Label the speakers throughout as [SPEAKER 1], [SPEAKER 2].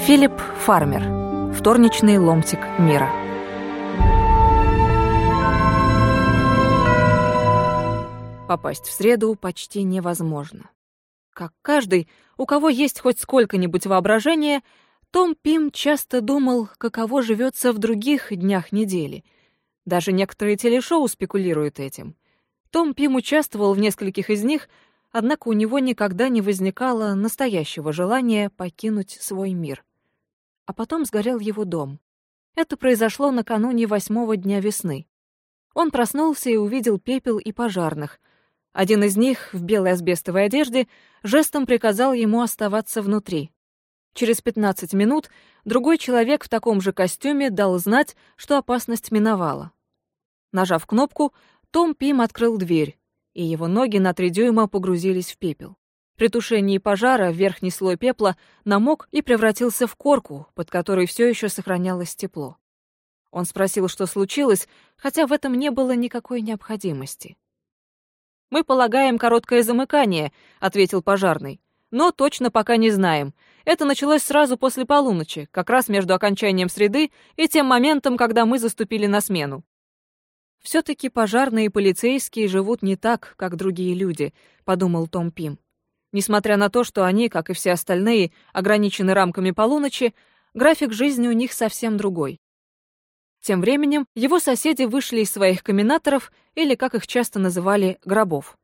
[SPEAKER 1] Филипп Фармер. Вторничный ломтик мира. Попасть в среду почти невозможно. Как каждый, у кого есть хоть сколько-нибудь воображения, Том Пим часто думал, каково живется в других днях недели. Даже некоторые телешоу спекулируют этим. Том Пим участвовал в нескольких из них, однако у него никогда не возникало настоящего желания покинуть свой мир. А потом сгорел его дом. Это произошло накануне 8-го дня весны. Он проснулся и увидел пепел и пожарных. Один из них, в белой асбестовой одежде, жестом приказал ему оставаться внутри. Через 15 минут другой человек в таком же костюме дал знать, что опасность миновала. Нажав кнопку, Том Пим открыл дверь, и его ноги на 3 дюйма погрузились в пепел. При тушении пожара верхний слой пепла намок и превратился в корку, под которой все еще сохранялось тепло. Он спросил, что случилось, хотя в этом не было никакой необходимости. «Мы полагаем короткое замыкание», — ответил пожарный. «Но точно пока не знаем. Это началось сразу после полуночи, как раз между окончанием среды и тем моментом, когда мы заступили на смену». «Все-таки пожарные и полицейские живут не так, как другие люди», — подумал Том Пим. Несмотря на то, что они, как и все остальные, ограничены рамками полуночи, график жизни у них совсем другой. Тем временем его соседи вышли из своих коминаторов, или, как их часто называли, гробов.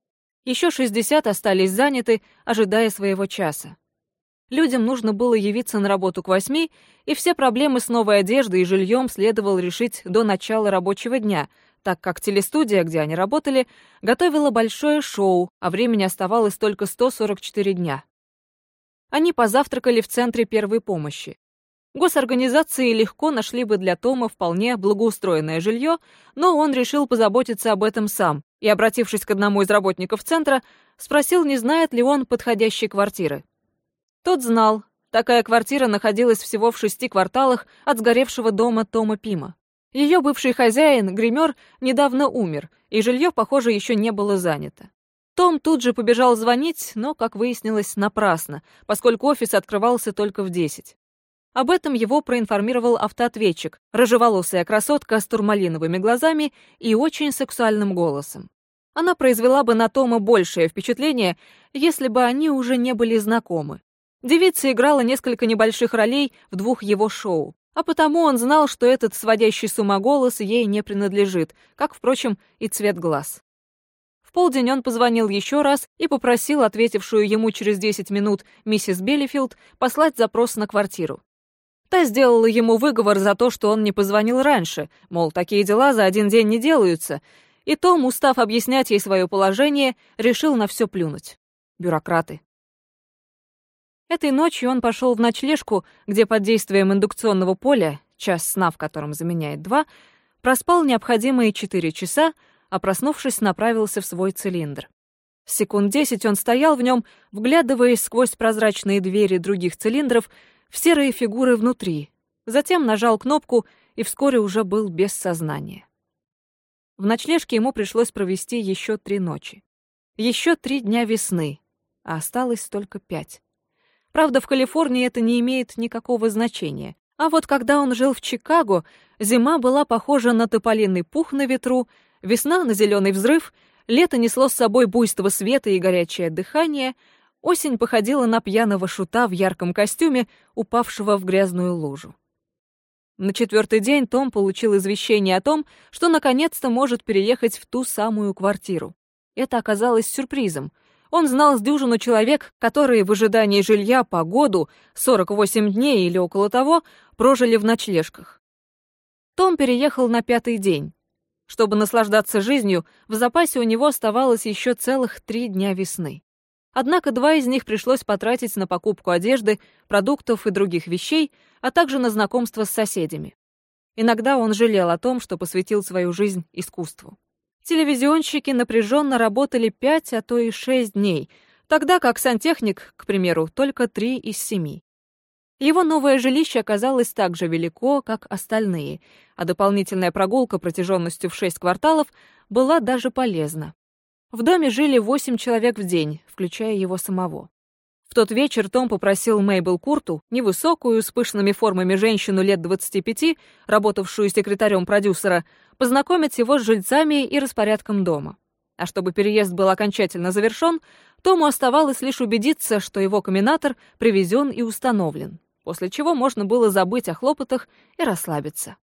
[SPEAKER 1] Еще 60 остались заняты, ожидая своего часа. Людям нужно было явиться на работу к 8, и все проблемы с новой одеждой и жильем следовало решить до начала рабочего дня, так как телестудия, где они работали, готовила большое шоу, а времени оставалось только 144 дня. Они позавтракали в центре первой помощи. Госорганизации легко нашли бы для Тома вполне благоустроенное жилье, но он решил позаботиться об этом сам и, обратившись к одному из работников центра, спросил, не знает ли он подходящей квартиры. Тот знал, такая квартира находилась всего в 6 кварталах от сгоревшего дома Тома Пима. Ее бывший хозяин, гример, недавно умер, и жилье, похоже, еще не было занято. Том тут же побежал звонить, но, как выяснилось, напрасно, поскольку офис открывался только в 10. Об этом его проинформировал автоответчик, рыжеволосая красотка с турмалиновыми глазами и очень сексуальным голосом. Она произвела бы на Тома большее впечатление, если бы они уже не были знакомы. Девица играла несколько небольших ролей в 2 его шоу, а потому он знал, что этот сводящий с ума голос ей не принадлежит, как, впрочем, и цвет глаз. В полдень он позвонил еще раз и попросил ответившую ему через 10 минут миссис Беллифилд послать запрос на квартиру. Та сделала ему выговор за то, что он не позвонил раньше, мол, такие дела за один день не делаются, и Том, устав объяснять ей свое положение, решил на все плюнуть. Бюрократы. Этой ночью он пошел в ночлежку, где под действием индукционного поля, час сна в котором заменяет 2, проспал необходимые 4 часа, а проснувшись, направился в свой цилиндр. Секунд 10 он стоял в нем, вглядываясь сквозь прозрачные двери других цилиндров в серые фигуры внутри, затем нажал кнопку и вскоре уже был без сознания. В ночлежке ему пришлось провести еще 3 ночи. Еще 3 дня весны, а осталось только 5. Правда, в Калифорнии это не имеет никакого значения. А вот когда он жил в Чикаго, зима была похожа на тополиный пух на ветру, весна — на зеленый взрыв, лето несло с собой буйство света и горячее дыхание, осень походила на пьяного шута в ярком костюме, упавшего в грязную лужу. На 4-й день Том получил извещение о том, что наконец-то может переехать в ту самую квартиру. Это оказалось сюрпризом. Он знал с дюжину человек, которые в ожидании жилья по году, 48 дней или около того, прожили в ночлежках. Том переехал на 5-й день. Чтобы наслаждаться жизнью, в запасе у него оставалось еще целых 3 дня весны. Однако 2 из них пришлось потратить на покупку одежды, продуктов и других вещей, а также на знакомство с соседями. Иногда он жалел о том, что посвятил свою жизнь искусству. Телевизионщики напряженно работали 5, а то и 6 дней, тогда как сантехник, к примеру, только 3 из 7. Его новое жилище оказалось так же велико, как остальные, а дополнительная прогулка протяженностью в 6 кварталов была даже полезна. В доме жили 8 человек в день, включая его самого. В тот вечер Том попросил Мейбл Курту, невысокую, с пышными формами женщину лет 25, работавшую секретарем продюсера, познакомить его с жильцами и распорядком дома. А чтобы переезд был окончательно завершен, Тому оставалось лишь убедиться, что его комминатор привезен и установлен, после чего можно было забыть о хлопотах и расслабиться.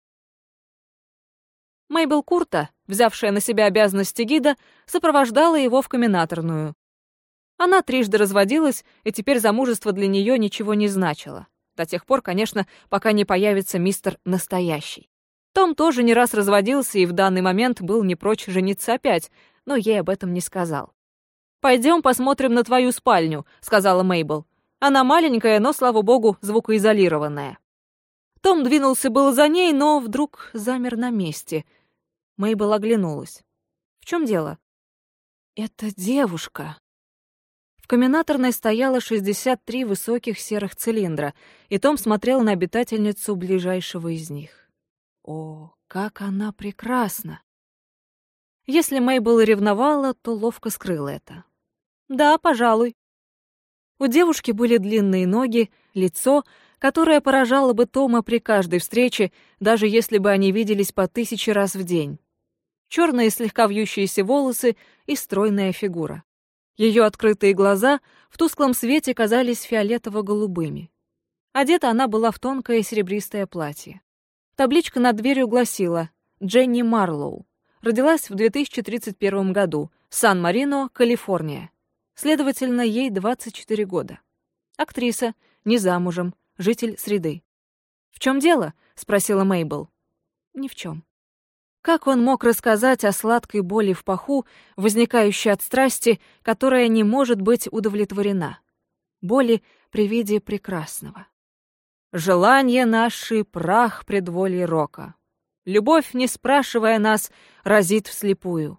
[SPEAKER 1] Мейбл Курта, взявшая на себя обязанности гида, сопровождала его в комминаторную. Она трижды разводилась, и теперь замужество для нее ничего не значило. До тех пор, конечно, пока не появится мистер Настоящий. Том тоже не раз разводился и в данный момент был не прочь жениться опять, но ей об этом не сказал. «Пойдем посмотрим на твою спальню», — сказала Мейбл. «Она маленькая, но, слава богу, звукоизолированная». Том двинулся было за ней, но вдруг замер на месте. Мейбл оглянулась. «В чем дело?» «Это девушка». В комминаторной стояло 63 высоких серых цилиндра, и Том смотрел на обитательницу ближайшего из них. О, как она прекрасна! Если Мейбл и ревновала, то ловко скрыла это. «Да, пожалуй». У девушки были длинные ноги, лицо, которое поражало бы Тома при каждой встрече, даже если бы они виделись по 1000 раз в день. Черные слегка вьющиеся волосы и стройная фигура. Ее открытые глаза в тусклом свете казались фиолетово-голубыми. Одета она была в тонкое серебристое платье. Табличка над дверью гласила «Дженни Марлоу». Родилась в 2031 году, Сан-Марино, Калифорния. Следовательно, ей 24 года. Актриса, не замужем, житель среды. «В чем дело?» — спросила Мейбл. «Ни в чем». Как он мог рассказать о сладкой боли в паху, возникающей от страсти, которая не может быть удовлетворена? Боли при виде прекрасного. «Желание наши — прах предволий рока. Любовь, не спрашивая нас, разит вслепую».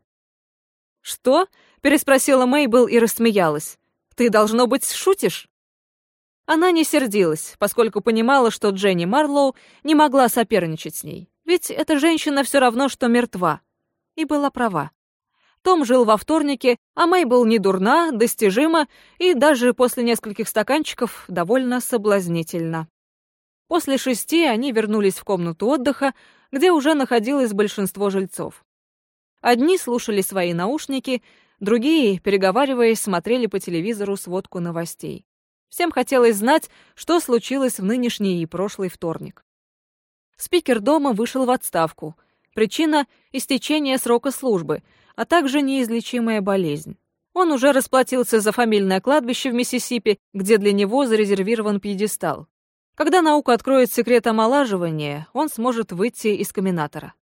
[SPEAKER 1] «Что?» — переспросила Мейбл и рассмеялась. «Ты, должно быть, шутишь?» Она не сердилась, поскольку понимала, что Дженни Марлоу не могла соперничать с ней. Ведь эта женщина все равно, что мертва. И была права. Том жил во вторнике, а Мейбл не дурна, достижима и даже после нескольких стаканчиков довольно соблазнительна. После 6 они вернулись в комнату отдыха, где уже находилось большинство жильцов. Одни слушали свои наушники, другие, переговариваясь, смотрели по телевизору сводку новостей. Всем хотелось знать, что случилось в нынешний и прошлый вторник. Спикер дома вышел в отставку. Причина — истечение срока службы, а также неизлечимая болезнь. Он уже расплатился за фамильное кладбище в Миссисипи, где для него зарезервирован пьедестал. Когда наука откроет секрет омолаживания, он сможет выйти из комминатора.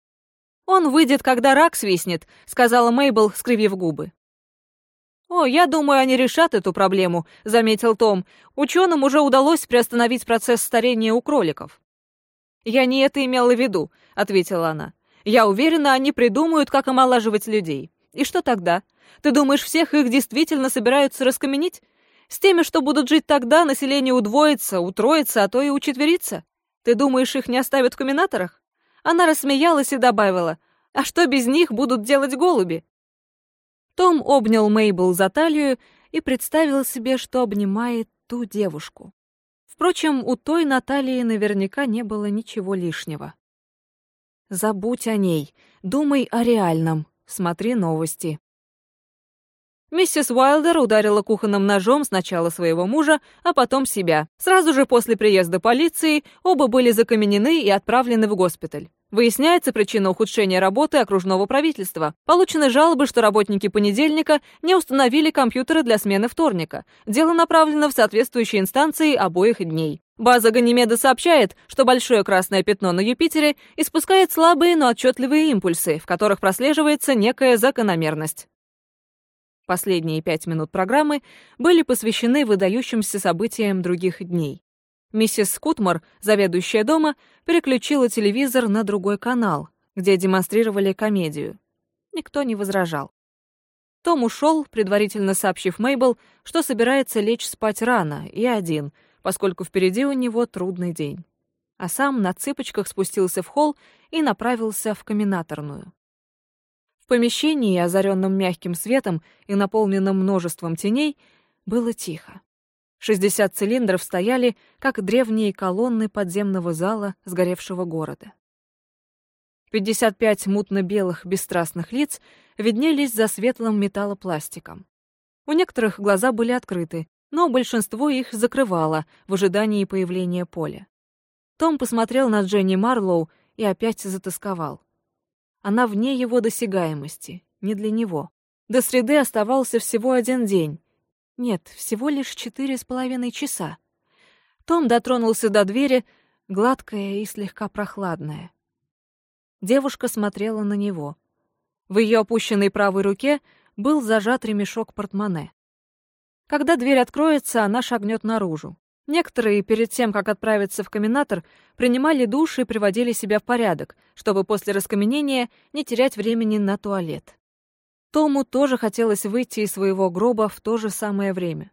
[SPEAKER 1] «Он выйдет, когда рак свистнет», — сказала Мейбл, скривив губы. «О, я думаю, они решат эту проблему», — заметил Том. «Ученым уже удалось приостановить процесс старения у кроликов». «Я не это имела в виду», — ответила она. «Я уверена, они придумают, как омолаживать людей. И что тогда? Ты думаешь, всех их действительно собираются раскаменить? С теми, что будут жить тогда, население удвоится, утроится, а то и учетверится. Ты думаешь, их не оставят в комминаторах?» Она рассмеялась и добавила: «А что без них будут делать голуби?» Том обнял Мейбл за талию и представил себе, что обнимает ту девушку. Впрочем, у той Натальи наверняка не было ничего лишнего. «Забудь о ней, думай о реальном, смотри новости». Миссис Уайлдер ударила кухонным ножом сначала своего мужа, а потом себя. Сразу же после приезда полиции оба были закаменены и отправлены в госпиталь. Выясняется причина ухудшения работы окружного правительства. Получены жалобы, что работники понедельника не установили компьютеры для смены вторника. Дело направлено в соответствующие инстанции обоих дней. База Ганимеда сообщает, что большое красное пятно на Юпитере испускает слабые, но отчетливые импульсы, в которых прослеживается некая закономерность. Последние 5 минут программы были посвящены выдающимся событиям других дней. Миссис Скутмор, заведующая дома, переключила телевизор на другой канал, где демонстрировали комедию. Никто не возражал. Том ушел, предварительно сообщив Мейбл, что собирается лечь спать рано и один, поскольку впереди у него трудный день. А сам на цыпочках спустился в холл и направился в комминаторную. В помещении, озаренном мягким светом и наполненном множеством теней, было тихо. 60 цилиндров стояли, как древние колонны подземного зала сгоревшего города. 55 мутно-белых бесстрастных лиц виднелись за светлым металлопластиком. У некоторых глаза были открыты, но большинство их закрывало в ожидании появления Поля. Том посмотрел на Дженни Марлоу и опять затосковал. Она вне его досягаемости, не для него. До среды оставался всего 1 день. Нет, всего лишь 4,5 часа. Том дотронулся до двери, гладкая и слегка прохладная. Девушка смотрела на него. В ее опущенной правой руке был зажат ремешок портмоне. Когда дверь откроется, она шагнет наружу. Некоторые, перед тем, как отправиться в каминатор, принимали душ и приводили себя в порядок, чтобы после раскаменения не терять времени на туалет. Тому тоже хотелось выйти из своего гроба в то же самое время.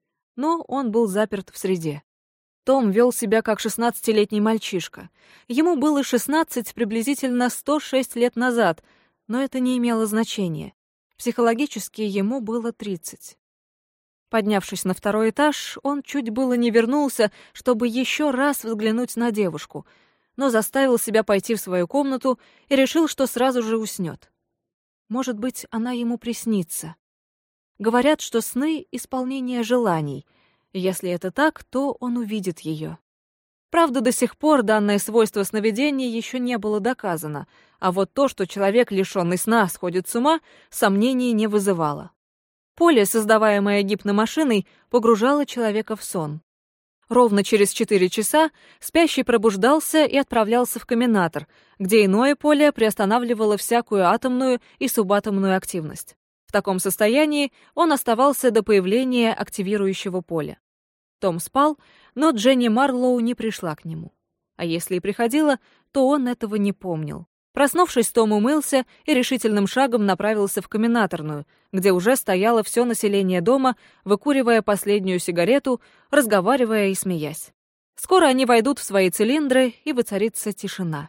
[SPEAKER 1] Но он был заперт в среде. Том вел себя как 16-летний мальчишка. Ему было 16 приблизительно 106 лет назад, но это не имело значения. Психологически ему было 30. Поднявшись на 2-й этаж, он чуть было не вернулся, чтобы еще раз взглянуть на девушку, но заставил себя пойти в свою комнату и решил, что сразу же уснет. Может быть, она ему приснится. Говорят, что сны — исполнение желаний. И если это так, то он увидит ее. Правда, до сих пор данное свойство сновидения еще не было доказано, а вот то, что человек, лишенный сна, сходит с ума, сомнений не вызывало. Поле, создаваемое гипномашиной, погружало человека в сон. Ровно через 4 часа спящий пробуждался и отправлялся в каминатор, где иное поле приостанавливало всякую атомную и субатомную активность. В таком состоянии он оставался до появления активирующего поля. Том спал, но Дженни Марлоу не пришла к нему. А если и приходила, то он этого не помнил. Проснувшись, Том умылся и решительным шагом направился в каминаторную, где уже стояло все население дома, выкуривая последнюю сигарету, разговаривая и смеясь. Скоро они войдут в свои цилиндры, и воцарится тишина.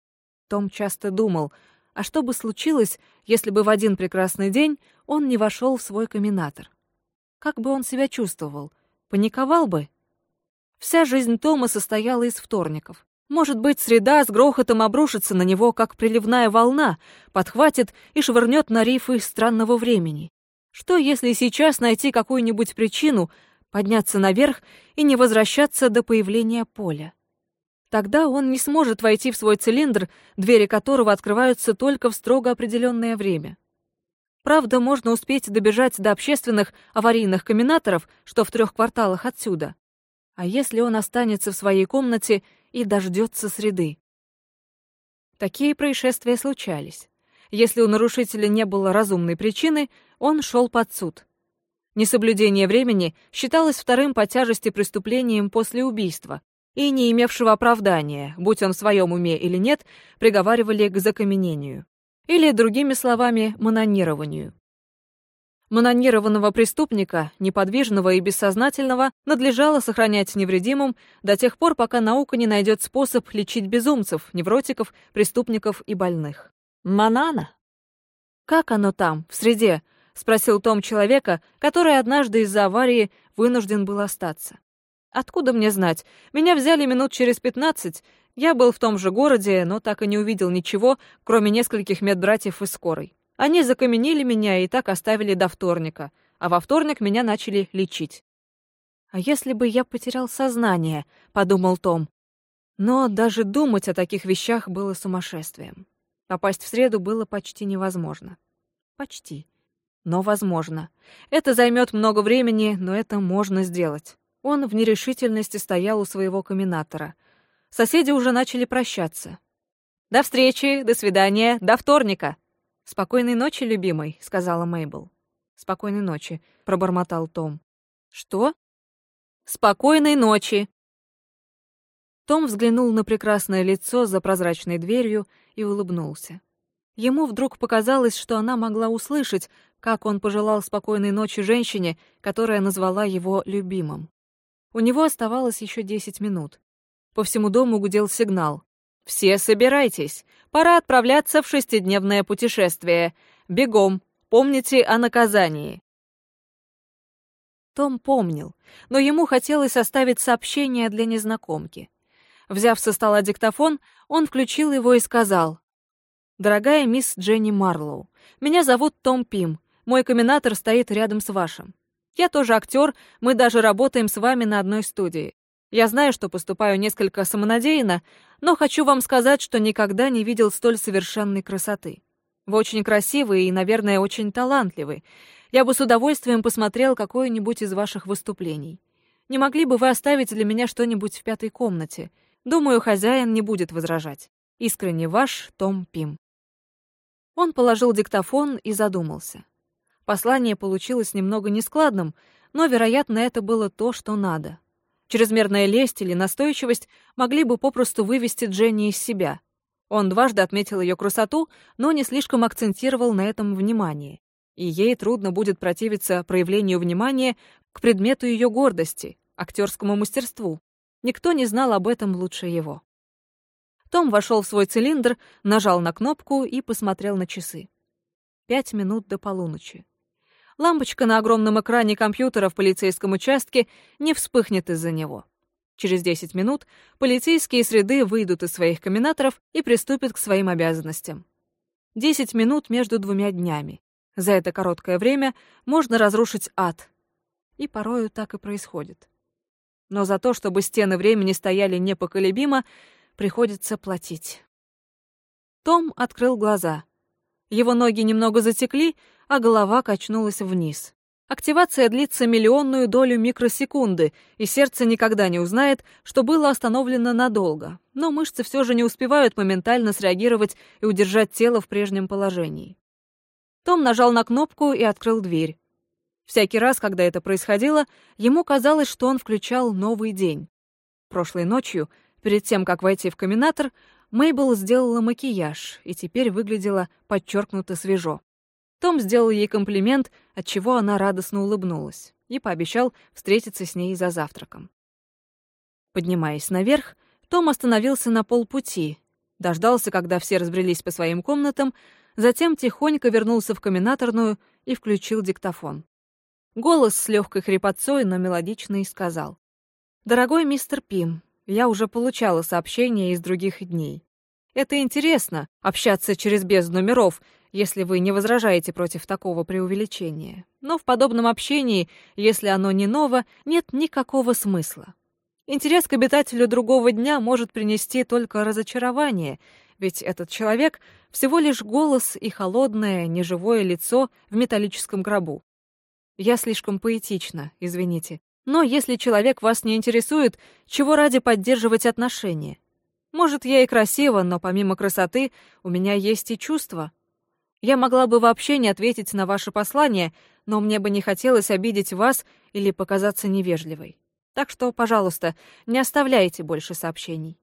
[SPEAKER 1] Том часто думал, а что бы случилось, если бы в один прекрасный день он не вошел в свой каминатор? Как бы он себя чувствовал? Паниковал бы? Вся жизнь Тома состояла из вторников. Может быть, среда с грохотом обрушится на него, как приливная волна, подхватит и швырнет на рифы странного времени. Что, если сейчас найти какую-нибудь причину, подняться наверх и не возвращаться до появления поля? Тогда он не сможет войти в свой цилиндр, двери которого открываются только в строго определенное время. Правда, можно успеть добежать до общественных аварийных каминаторов, что в 3 кварталах отсюда. А если он останется в своей комнате и дождется среды? Такие происшествия случались. Если у нарушителя не было разумной причины, он шел под суд. Несоблюдение времени считалось 2-м по тяжести преступлением после убийства, и не имевшего оправдания, будь он в своем уме или нет, приговаривали к закаменению. Или, другими словами, манонированию. Манонированного преступника, неподвижного и бессознательного, надлежало сохранять невредимым до тех пор, пока наука не найдет способ лечить безумцев, невротиков, преступников и больных. Манана? «Как оно там, в среде?» — спросил Том человека, который однажды из-за аварии вынужден был остаться. «Откуда мне знать? Меня взяли минут через 15. Я был в том же городе, но так и не увидел ничего, кроме нескольких медбратьев из скорой. Они закаменили меня и так оставили до вторника, а во вторник меня начали лечить». «А если бы я потерял сознание?» — подумал Том. Но даже думать о таких вещах было сумасшествием. Попасть в среду было почти невозможно. Почти. Но возможно. Это займет много времени, но это можно сделать. Он в нерешительности стоял у своего каминатора. Соседи уже начали прощаться. «До встречи, до свидания, до вторника!» «Спокойной ночи, любимый», — сказала Мейбл. «Спокойной ночи», — пробормотал Том. «Что?» «Спокойной ночи!» Том взглянул на прекрасное лицо за прозрачной дверью и улыбнулся. Ему вдруг показалось, что она могла услышать, как он пожелал спокойной ночи женщине, которая назвала его любимым. У него оставалось еще 10 минут. По всему дому гудел сигнал. «Все собирайтесь! Пора отправляться в 6-дневное путешествие. Бегом! Помните о наказании!» Том помнил, но ему хотелось оставить сообщение для незнакомки. Взяв со стола диктофон, он включил его и сказал: «Дорогая мисс Дженни Марлоу, меня зовут Том Пим, мой комментатор стоит рядом с вашим. Я тоже актер, мы даже работаем с вами на одной студии. Я знаю, что поступаю несколько самонадеянно, но хочу вам сказать, что никогда не видел столь совершенной красоты. Вы очень красивый и, наверное, очень талантливый. Я бы с удовольствием посмотрел какое-нибудь из ваших выступлений. Не могли бы вы оставить для меня что-нибудь в пятой комнате? Думаю, хозяин не будет возражать. Искренне ваш, Том Пим». Он положил диктофон и задумался. Послание получилось немного нескладным, но, вероятно, это было то, что надо. Чрезмерная лесть или настойчивость могли бы попросту вывести Дженни из себя. Он дважды отметил ее красоту, но не слишком акцентировал на этом внимание. И ей трудно будет противиться проявлению внимания к предмету ее гордости, актерскому мастерству. Никто не знал об этом лучше его. Том вошел в свой цилиндр, нажал на кнопку и посмотрел на часы. 5 минут до полуночи. Лампочка на огромном экране компьютера в полицейском участке не вспыхнет из-за него. Через 10 минут полицейские среды выйдут из своих комментаторов и приступят к своим обязанностям. 10 минут между двумя днями. За это короткое время можно разрушить ад. И порою так и происходит. Но за то, чтобы стены времени стояли непоколебимо, приходится платить. Том открыл глаза. Его ноги немного затекли, а голова качнулась вниз. Активация длится миллионную долю микросекунды, и сердце никогда не узнает, что было остановлено надолго, но мышцы все же не успевают моментально среагировать и удержать тело в прежнем положении. Том нажал на кнопку и открыл дверь. Всякий раз, когда это происходило, ему казалось, что он включал новый день. Прошлой ночью, перед тем, как войти в комментатор, Мейбл сделала макияж и теперь выглядела подчеркнуто свежо. Том сделал ей комплимент, отчего она радостно улыбнулась, и пообещал встретиться с ней за завтраком. Поднимаясь наверх, Том остановился на полпути, дождался, когда все разбрелись по своим комнатам, затем тихонько вернулся в комментаторную и включил диктофон. Голос с легкой хрипотцой, но мелодичный, сказал: «Дорогой мистер Пим, я уже получала сообщения из других дней. Это интересно — общаться через бездну миров, если вы не возражаете против такого преувеличения. Но в подобном общении, если оно не ново, нет никакого смысла. Интерес к обитателю другого дня может принести только разочарование, ведь этот человек — всего лишь голос и холодное, неживое лицо в металлическом гробу. Я слишком поэтична, извините. Но если человек вас не интересует, чего ради поддерживать отношения? Может, я и красива, но помимо красоты у меня есть и чувства. Я могла бы вообще не ответить на ваше послание, но мне бы не хотелось обидеть вас или показаться невежливой. Так что, пожалуйста, не оставляйте больше сообщений».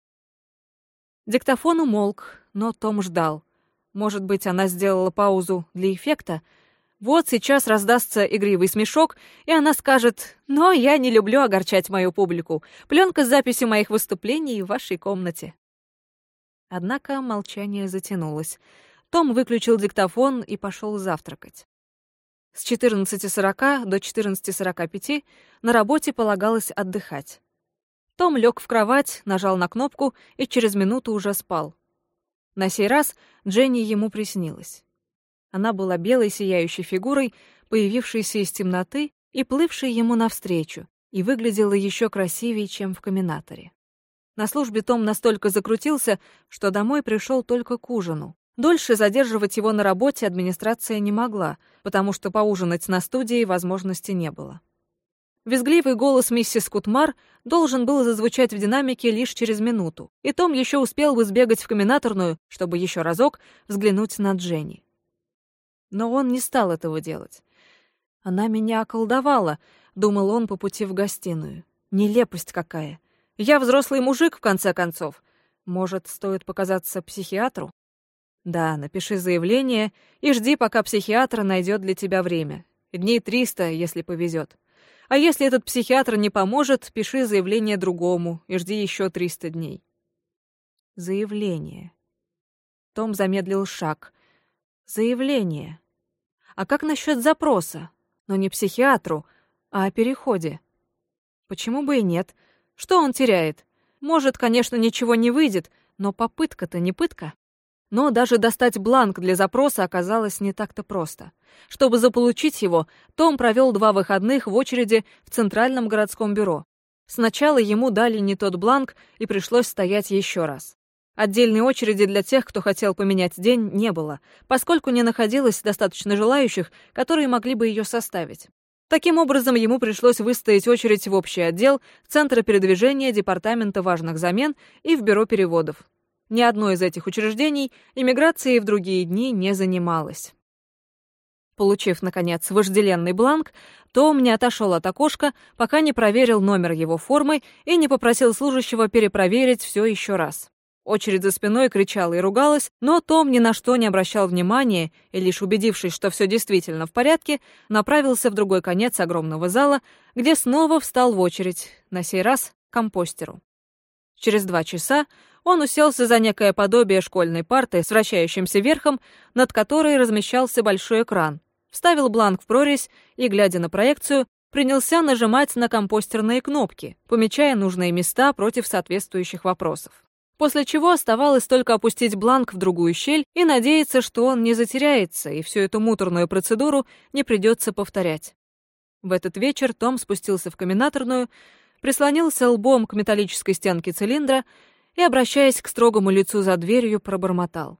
[SPEAKER 1] Диктофон умолк, но Том ждал. Может быть, она сделала паузу для эффекта? Вот сейчас раздастся игривый смешок, и она скажет: «Но я не люблю огорчать мою публику. Пленка с записью моих выступлений в вашей комнате». Однако молчание затянулось. Том выключил диктофон и пошел завтракать. С 14:40 до 14:45 на работе полагалось отдыхать. Том лег в кровать, нажал на кнопку и через минуту уже спал. На сей раз Дженни ему приснилась. Она была белой сияющей фигурой, появившейся из темноты и плывшей ему навстречу, и выглядела еще красивее, чем в комментаторе. На службе Том настолько закрутился, что домой пришел только к ужину. Дольше задерживать его на работе администрация не могла, потому что поужинать на студии возможности не было. Визгливый голос миссис Кутмар должен был зазвучать в динамике лишь через минуту, и Том еще успел бы сбегать в комментаторную, чтобы еще разок взглянуть на Дженни. Но он не стал этого делать. «Она меня околдовала», — думал он по пути в гостиную. «Нелепость какая! Я взрослый мужик, в конце концов. Может, стоит показаться психиатру? Да, напиши заявление и жди, пока психиатр найдет для тебя время. Дней 300, если повезет. А если этот психиатр не поможет, пиши заявление другому и жди еще 300 дней». Заявление. Том замедлил шаг. Заявление. А как насчет запроса? Но не психиатру, о переходе. Почему бы и нет? Что он теряет? Может, конечно, ничего не выйдет, но попытка-то не пытка. Но даже достать бланк для запроса оказалось не так-то просто. Чтобы заполучить его, Том провел 2 выходных в очереди в Центральном городском бюро. Сначала ему дали не тот бланк, и пришлось стоять еще раз. Отдельной очереди для тех, кто хотел поменять день, не было, поскольку не находилось достаточно желающих, которые могли бы ее составить. Таким образом, ему пришлось выстоять очередь в общий отдел Центра передвижения Департамента важных замен и в Бюро переводов. Ни одно из этих учреждений иммиграцией в другие дни не занималось. Получив, наконец, вожделенный бланк, Том не отошел от окошка, пока не проверил номер его формы и не попросил служащего перепроверить все еще раз. Очередь за спиной кричала и ругалась, но Том ни на что не обращал внимания и, лишь убедившись, что все действительно в порядке, направился в другой конец огромного зала, где снова встал в очередь, на сей раз к компостеру. Через 2 часа он уселся за некое подобие школьной парты с вращающимся верхом, над которой размещался большой экран, вставил бланк в прорезь и, глядя на проекцию, принялся нажимать на компостерные кнопки, помечая нужные места против соответствующих вопросов. После чего оставалось только опустить бланк в другую щель и надеяться, что он не затеряется, и всю эту муторную процедуру не придется повторять. В этот вечер Том спустился в комбинаторную, прислонился лбом к металлической стенке цилиндра и, обращаясь к строгому лицу за дверью, пробормотал: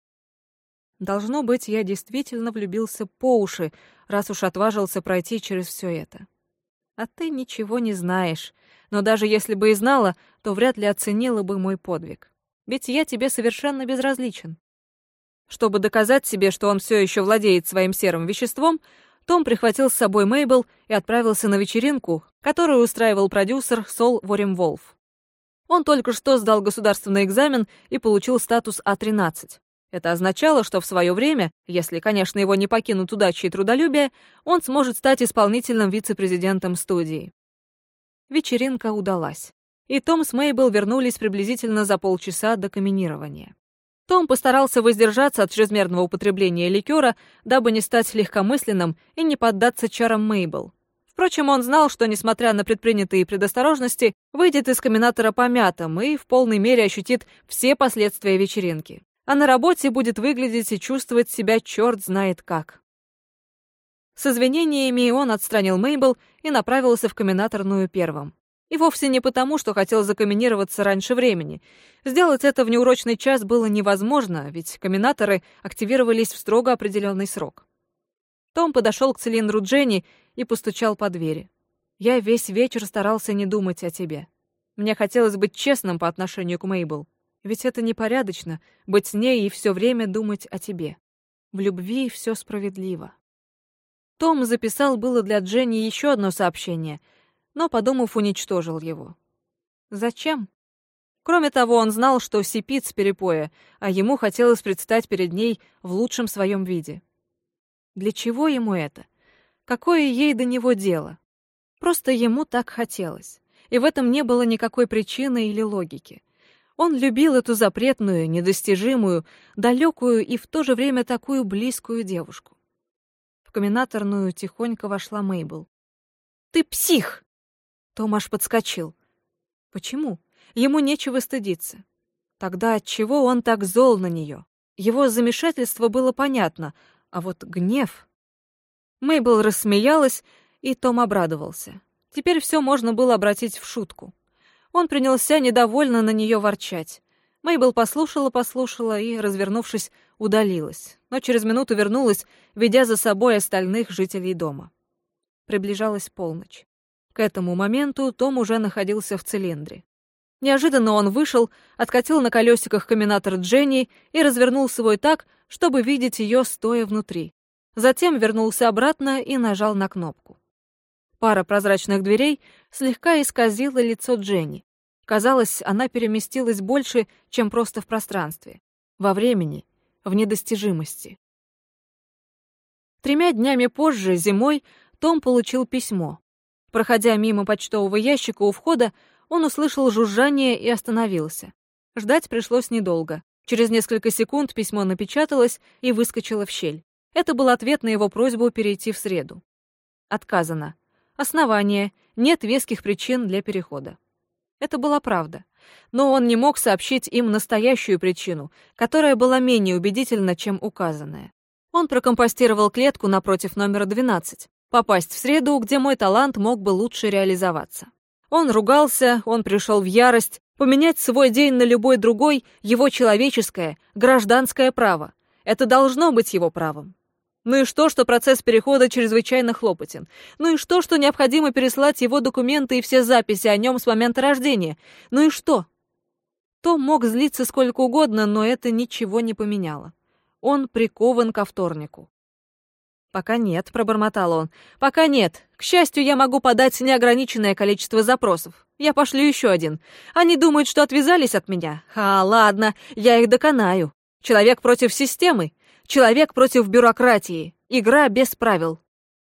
[SPEAKER 1] «Должно быть, я действительно влюбился по уши, раз уж отважился пройти через все это. А ты ничего не знаешь, но даже если бы и знала, то вряд ли оценила бы мой подвиг. Ведь я тебе совершенно безразличен». Чтобы доказать себе, что он все еще владеет своим серым веществом, Том прихватил с собой Мейбл и отправился на вечеринку, которую устраивал продюсер Сол Воримволф. Он только что сдал государственный экзамен и получил статус А13. Это означало, что в свое время, если, конечно, его не покинут удача и трудолюбие, он сможет стать исполнительным вице-президентом студии. Вечеринка удалась, и Том с Мейбл вернулись приблизительно за полчаса до каминирования. Том постарался воздержаться от чрезмерного употребления ликера, дабы не стать легкомысленным и не поддаться чарам Мейбл. Впрочем, он знал, что, несмотря на предпринятые предосторожности, выйдет из каминатора помятым и в полной мере ощутит все последствия вечеринки. А на работе будет выглядеть и чувствовать себя черт знает как. С извинениями он отстранил Мейбл и направился в каминаторную первым. И вовсе не потому, что хотел закаминироваться раньше времени. Сделать это в неурочный час было невозможно, ведь каминаторы активировались в строго определенный срок. Том подошел к цилиндру Дженни и постучал по двери. «Я весь вечер старался не думать о тебе. Мне хотелось быть честным по отношению к Мейбл. Ведь это непорядочно — быть с ней и все время думать о тебе. В любви все справедливо». Том записал было для Дженни еще одно сообщение, но, подумав, уничтожил его. Зачем? Кроме того, он знал, что сипит с перепоя, а ему хотелось предстать перед ней в лучшем своем виде. Для чего ему это? Какое ей до него дело? Просто ему так хотелось, и в этом не было никакой причины или логики. Он любил эту запретную, недостижимую, далекую и в то же время такую близкую девушку. В каминаторную тихонько вошла Мейбл. «Ты псих!» Том аж подскочил. Почему? Ему нечего стыдиться. Тогда отчего он так зол на нее? Его замешательство было понятно, а вот гнев... Мейбл рассмеялась, и Том обрадовался. Теперь все можно было обратить в шутку. Он принялся недовольно на нее ворчать. Мейбл послушала и, развернувшись, удалилась, но через минуту вернулась, ведя за собой остальных жителей дома. Приближалась полночь. К этому моменту Том уже находился в цилиндре. Неожиданно он вышел, откатил на колесиках каминатор Дженни и развернул свой так, чтобы видеть ее стоя внутри. Затем вернулся обратно и нажал на кнопку. Пара прозрачных дверей слегка исказила лицо Дженни. Казалось, она переместилась больше, чем просто в пространстве, во времени, в недостижимости. 3 днями позже, зимой, Том получил письмо. Проходя мимо почтового ящика у входа, он услышал жужжание и остановился. Ждать пришлось недолго. Через несколько секунд письмо напечаталось и выскочило в щель. Это был ответ на его просьбу перейти в среду. Отказано. Основание. Нет веских причин для перехода. Это была правда. Но он не мог сообщить им настоящую причину, которая была менее убедительна, чем указанная. Он прокомпостировал клетку напротив номера 12. Попасть в среду, где мой талант мог бы лучше реализоваться. Он ругался, он пришел в ярость. Поменять свой день на любой другой — его человеческое, гражданское право. Это должно быть его правом. Ну и что процесс перехода чрезвычайно хлопотен? Ну и что необходимо переслать его документы и все записи о нем с момента рождения? Ну и что? Том мог злиться сколько угодно, но это ничего не поменяло. Он прикован ко вторнику. «Пока нет», — пробормотал он. «Пока нет. К счастью, я могу подать неограниченное количество запросов. Я пошлю еще один. Они думают, что отвязались от меня. Ладно, я их доконаю. Человек против системы. Человек против бюрократии. Игра без правил».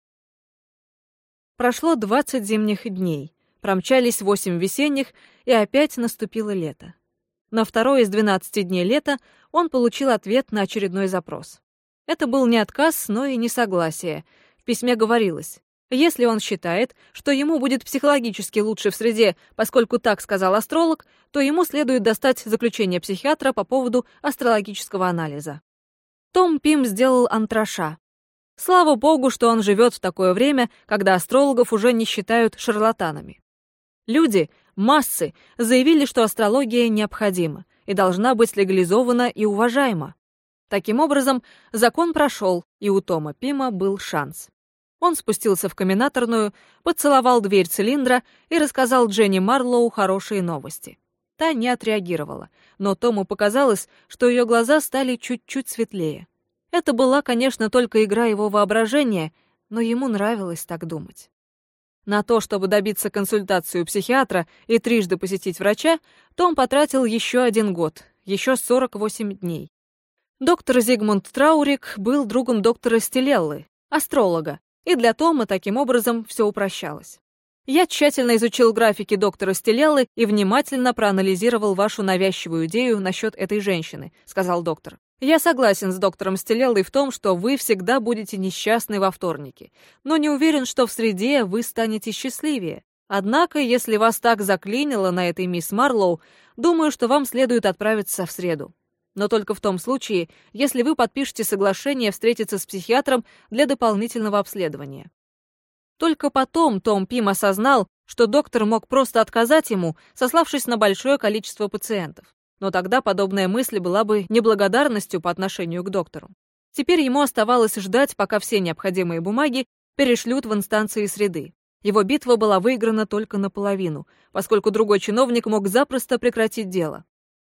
[SPEAKER 1] Прошло 20 зимних дней. Промчались 8 весенних, и опять наступило лето. На второй из 12 дней лета он получил ответ на очередной запрос. Это был не отказ, но и не согласие. В письме говорилось: если он считает, что ему будет психологически лучше в среде, поскольку так сказал астролог, то ему следует достать заключение психиатра по поводу астрологического анализа. Том Пим сделал антраша. Слава богу, что он живет в такое время, когда астрологов уже не считают шарлатанами. Люди, массы, заявили, что астрология необходима и должна быть легализована и уважаема. Таким образом, закон прошел, и у Тома Пима был шанс. Он спустился в комбинаторную, поцеловал дверь цилиндра и рассказал Дженни Марлоу хорошие новости. Та не отреагировала, но Тому показалось, что ее глаза стали чуть-чуть светлее. Это была, конечно, только игра его воображения, но ему нравилось так думать. На то, чтобы добиться консультации у психиатра и трижды посетить врача, Том потратил еще 1 год, еще 48 дней. Доктор Зигмунд Траурик был другом доктора Стилеллы, астролога, и для Тома таким образом все упрощалось. Я тщательно изучил графики доктора Стилеллы и внимательно проанализировал вашу навязчивую идею насчет этой женщины, сказал доктор. Я согласен с доктором Стилеллой в том, что вы всегда будете несчастны во вторнике, но не уверен, что в среде вы станете счастливее. Однако, если вас так заклинило на этой мисс Марлоу, думаю, что вам следует отправиться в среду. Но только в том случае, если вы подпишете соглашение встретиться с психиатром для дополнительного обследования. Только потом Том Пим осознал, что доктор мог просто отказать ему, сославшись на большое количество пациентов. Но тогда подобная мысль была бы неблагодарностью по отношению к доктору. Теперь ему оставалось ждать, пока все необходимые бумаги перешлют в инстанции среды. Его битва была выиграна только наполовину, поскольку другой чиновник мог запросто прекратить дело.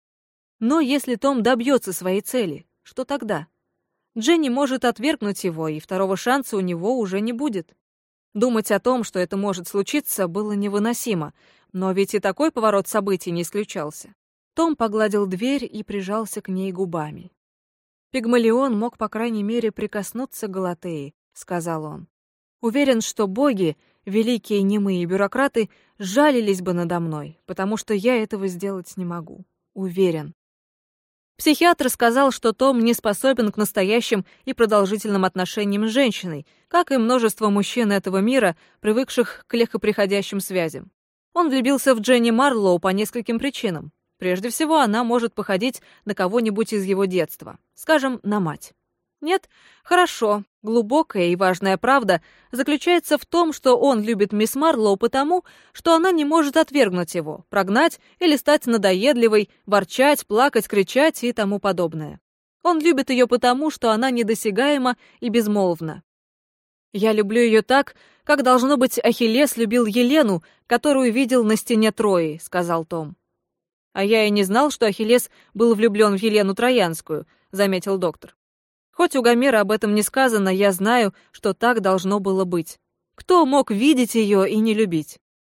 [SPEAKER 1] Но если Том добьется своей цели, что тогда? Дженни может отвергнуть его, и второго шанса у него уже не будет. Думать о том, что это может случиться, было невыносимо, но ведь и такой поворот событий не исключался. Том погладил дверь и прижался к ней губами. «Пигмалион мог, по крайней мере, прикоснуться к Галатее», — сказал он. «Уверен, что боги, великие немые бюрократы, жалились бы надо мной, потому что я этого сделать не могу. Уверен». Психиатр сказал, что Том не способен к настоящим и продолжительным отношениям с женщиной, как и множество мужчин этого мира, привыкших к легкоприходящим связям. Он влюбился в Дженни Марлоу по нескольким причинам. Прежде всего, она может походить на кого-нибудь из его детства, скажем, на мать. Нет? Хорошо. Глубокая и важная правда заключается в том, что он любит мисс Марлоу потому, что она не может отвергнуть его, прогнать или стать надоедливой, ворчать, плакать, кричать и тому подобное. Он любит ее потому, что она недосягаема и безмолвна. «Я люблю ее так, как, должно быть, Ахиллес любил Елену, которую видел на стене Трои», — сказал Том. «А я и не знал, что Ахиллес был влюблен в Елену Троянскую», — заметил доктор. «Хоть у Гомера об этом не сказано, я знаю, что так должно было быть. Кто мог видеть ее и не любить?»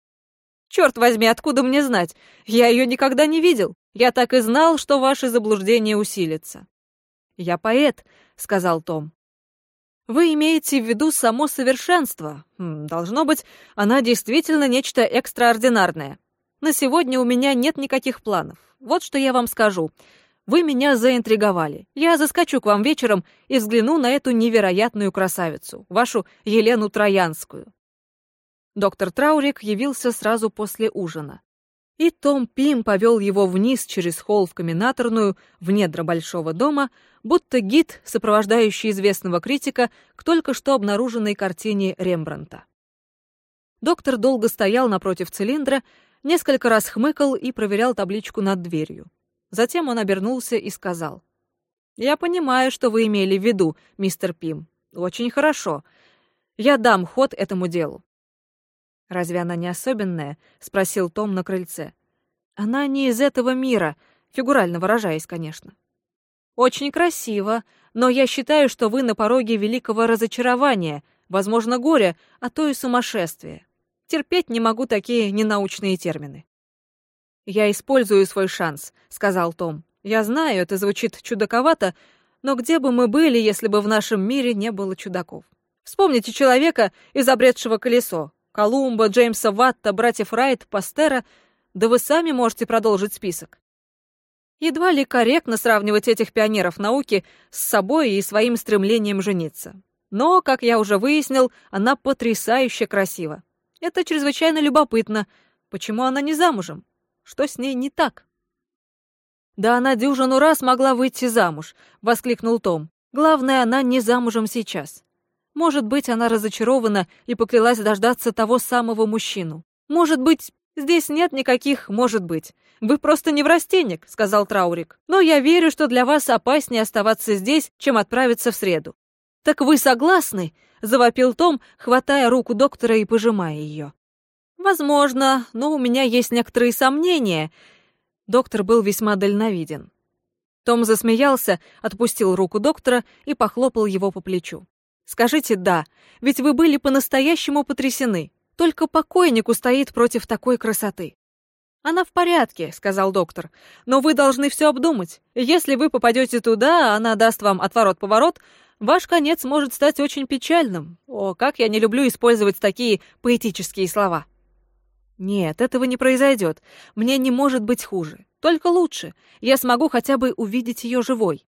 [SPEAKER 1] «Черт возьми, откуда мне знать? Я ее никогда не видел. Я так и знал, что ваши заблуждения усилятся». «Я поэт», — сказал Том. «Вы имеете в виду само совершенство. Должно быть, она действительно нечто экстраординарное. На сегодня у меня нет никаких планов. Вот что я вам скажу. Вы меня заинтриговали. Я заскочу к вам вечером и взгляну на эту невероятную красавицу, вашу Елену Троянскую». Доктор Траурик явился сразу после ужина. И Том Пим повел его вниз через холл в комбинаторную, в недра большого дома, будто гид, сопровождающий известного критика к только что обнаруженной картине Рембрандта. Доктор долго стоял напротив цилиндра, несколько раз хмыкал и проверял табличку над дверью. Затем он обернулся и сказал: «Я понимаю, что вы имели в виду, мистер Пим. Очень хорошо. Я дам ход этому делу». «Разве она не особенная?» — спросил Том на крыльце. «Она не из этого мира, фигурально выражаясь, конечно». «Очень красиво, но я считаю, что вы на пороге великого разочарования, возможно, горя, а то и сумасшествия. Терпеть не могу такие ненаучные термины». «Я использую свой шанс», — сказал Том. «Я знаю, это звучит чудаковато, но где бы мы были, если бы в нашем мире не было чудаков? Вспомните человека, изобретшего колесо. Колумба, Джеймса Ватта, братьев Райт, Пастера, да вы сами можете продолжить список. Едва ли корректно сравнивать этих пионеров науки с собой и своим стремлением жениться. Но, как я уже выяснил, она потрясающе красива. Это чрезвычайно любопытно. Почему она не замужем? Что с ней не так? «Да она дюжину раз могла выйти замуж», — воскликнул Том. «Главное, она не замужем сейчас. Может быть, она разочарована и поклялась дождаться того самого мужчину. Может быть, здесь нет никаких «может быть». Вы просто неврастенник», — сказал Траурик. «Но я верю, что для вас опаснее оставаться здесь, чем отправиться в среду». «Так вы согласны?» — завопил Том, хватая руку доктора и пожимая ее. «Возможно, но у меня есть некоторые сомнения». Доктор был весьма дальновиден. Том засмеялся, отпустил руку доктора и похлопал его по плечу. «Скажите «да», ведь вы были по-настоящему потрясены. Только покойник устоит против такой красоты». «Она в порядке», — сказал доктор, «но вы должны все обдумать. Если вы попадете туда, а она даст вам отворот-поворот, ваш конец может стать очень печальным. О, как я не люблю использовать такие поэтические слова». «Нет, этого не произойдет. Мне не может быть хуже. Только лучше. Я смогу хотя бы увидеть ее живой».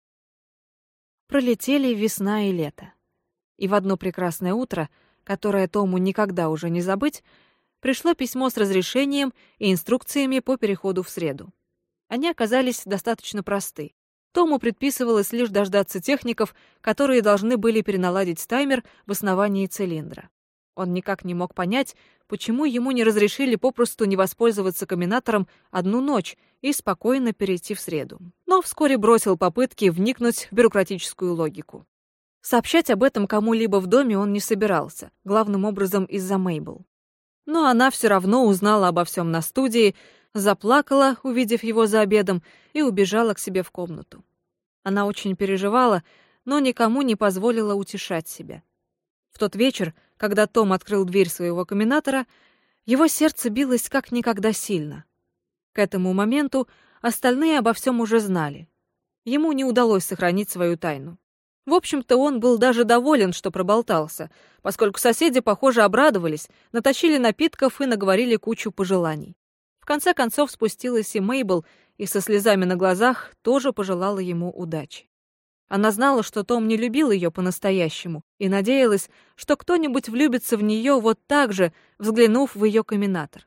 [SPEAKER 1] Пролетели весна и лето. И в одно прекрасное утро, которое Тому никогда уже не забыть, пришло письмо с разрешением и инструкциями по переходу в среду. Они оказались достаточно просты. Тому предписывалось лишь дождаться техников, которые должны были переналадить таймер в основании цилиндра. Он никак не мог понять, почему ему не разрешили попросту не воспользоваться комбинатором одну ночь и спокойно перейти в среду. Но вскоре бросил попытки вникнуть в бюрократическую логику. Сообщать об этом кому-либо в доме он не собирался, главным образом из-за Мейбл. Но она все равно узнала обо всем на студии, заплакала, увидев его за обедом, и убежала к себе в комнату. Она очень переживала, но никому не позволила утешать себя. В тот вечер, когда Том открыл дверь своего комбинатора, его сердце билось как никогда сильно. К этому моменту остальные обо всем уже знали. Ему не удалось сохранить свою тайну. В общем-то, он был даже доволен, что проболтался, поскольку соседи, похоже, обрадовались, натащили напитков и наговорили кучу пожеланий. В конце концов спустилась и Мейбл, и со слезами на глазах тоже пожелала ему удачи. Она знала, что Том не любил ее по-настоящему, и надеялась, что кто-нибудь влюбится в нее вот так же, взглянув в ее комбинатор.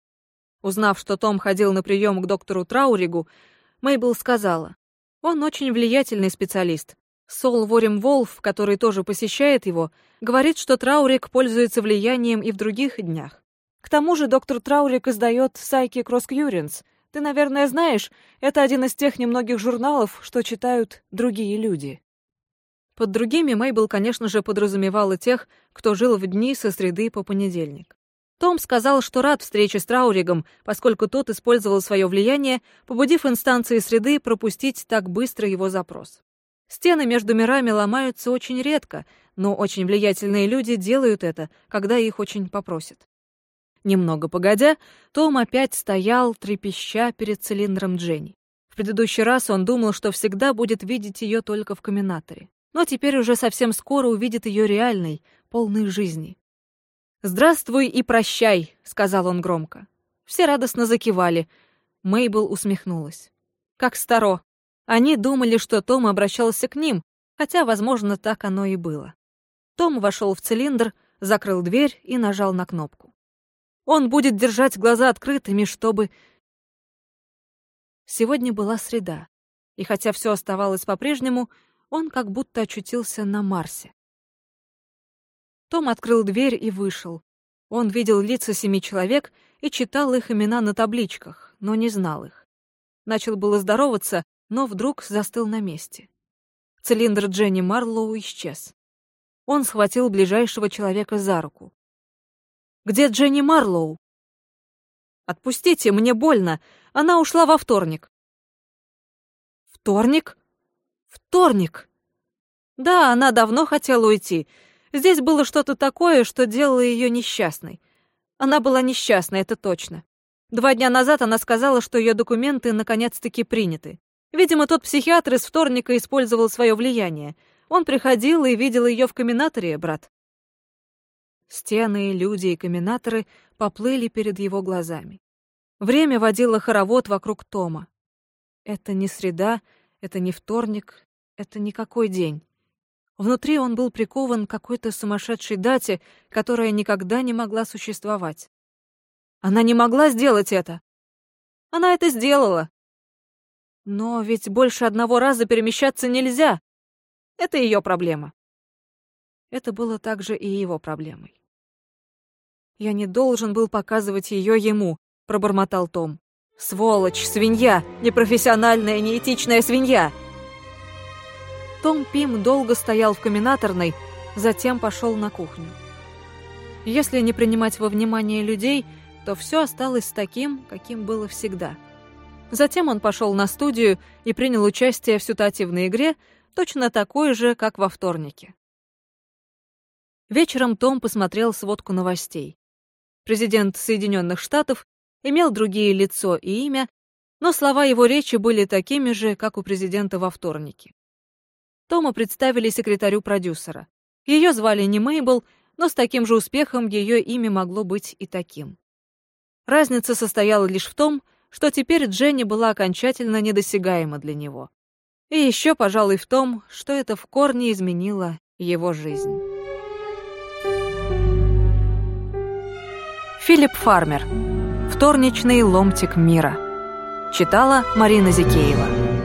[SPEAKER 1] Узнав, что Том ходил на прием к доктору Трауригу, Мейбл сказала: «Он очень влиятельный специалист. Сол Ворим-Волф, который тоже посещает его, говорит, что Траурик пользуется влиянием и в других днях. К тому же доктор Траурик издает Psychic Currents. Ты, наверное, знаешь, это один из тех немногих журналов, что читают другие люди». Под другими Мейбл, конечно же, подразумевала тех, кто жил в дни со среды по понедельник. Том сказал, что рад встрече с Трауригом, поскольку тот использовал свое влияние, побудив инстанции среды пропустить так быстро его запрос. Стены между мирами ломаются очень редко, но очень влиятельные люди делают это, когда их очень попросят. Немного погодя, Том опять стоял, трепеща перед цилиндром Дженни. В предыдущий раз он думал, что всегда будет видеть ее только в комбинаторе. Но теперь уже совсем скоро увидит ее реальной, полной жизни. «Здравствуй и прощай», — сказал он громко. Все радостно закивали. Мейбл усмехнулась. Как старо. Они думали, что Том обращался к ним, хотя, возможно, так оно и было. Том вошел в цилиндр, закрыл дверь и нажал на кнопку. Он будет держать глаза открытыми, чтобы... Сегодня была среда, и хотя все оставалось по-прежнему, он как будто очутился на Марсе. Том открыл дверь и вышел. Он видел лица 7 человек и читал их имена на табличках, но не знал их. Начал было здороваться, но вдруг застыл на месте. Цилиндр Дженни Марлоу исчез. Он схватил ближайшего человека за руку. «Где Дженни Марлоу?» «Отпустите, мне больно. Она ушла во вторник». «Вторник? Вторник!» «Да, она давно хотела уйти. Здесь было что-то такое, что делало ее несчастной. Она была несчастной, это точно. 2 дня назад она сказала, что ее документы наконец-таки приняты. Видимо, тот психиатр из вторника использовал свое влияние. Он приходил и видел ее в комбинаторе, брат». Стены, люди и комбинаторы поплыли перед его глазами. Время водило хоровод вокруг Тома. Это не среда, это не вторник, это никакой день. Внутри он был прикован к какой-то сумасшедшей дате, которая никогда не могла существовать. Она не могла сделать это. Она это сделала. Но ведь больше 1 раза перемещаться нельзя. Это ее проблема. Это было также и его проблемой. «Я не должен был показывать ее ему», — пробормотал Том. «Сволочь, свинья, непрофессиональная, неэтичная свинья!» Том Пим долго стоял в комбинаторной, затем пошел на кухню. Если не принимать во внимание людей, то все осталось таким, каким было всегда. Затем он пошел на студию и принял участие в ситуативной игре, точно такой же, как во вторнике. Вечером Том посмотрел сводку новостей. Президент Соединенных Штатов имел другие лицо и имя, но слова его речи были такими же, как у президента во вторнике. Тома представили секретарю продюсера. Ее звали не Мейбл, но с таким же успехом ее имя могло быть и таким. Разница состояла лишь в том, что теперь Дженни была окончательно недосягаема для него. И еще, пожалуй, в том, что это в корне изменило его жизнь. Филипп Фармер. «Вторничный ломтик мира». Читала Марина Зикеева.